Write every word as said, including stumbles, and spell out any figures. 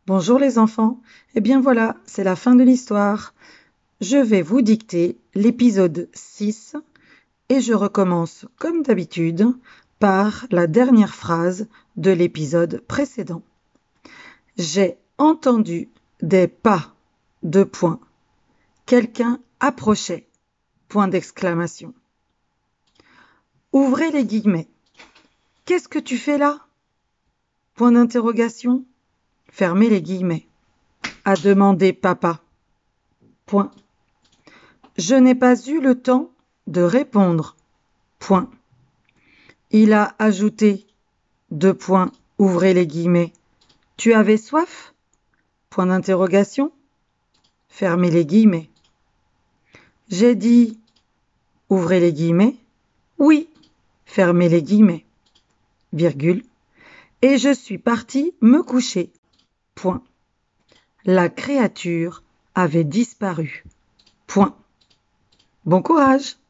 Bonjour les enfants. Eh bien voilà, c'est la fin de l'histoire. Je vais vous dicter l'épisode six et je recommence comme d'habitude par la dernière phrase de l'épisode précédent. J'ai entendu des pas, deux points. Quelqu'un approchait, point d'exclamation. Ouvrez les guillemets. Qu'est-ce que tu fais là? Point d'interrogation. Fermez les guillemets. A demandé papa. Point. Je n'ai pas eu le temps de répondre. Point. Il a ajouté, deux points, ouvrez les guillemets. Tu avais soif? Point d'interrogation. Fermez les guillemets. J'ai dit, ouvrez les guillemets. Oui, fermez les guillemets. Virgule. Et je suis partie me coucher. Point. La créature avait disparu. Point. Bon courage!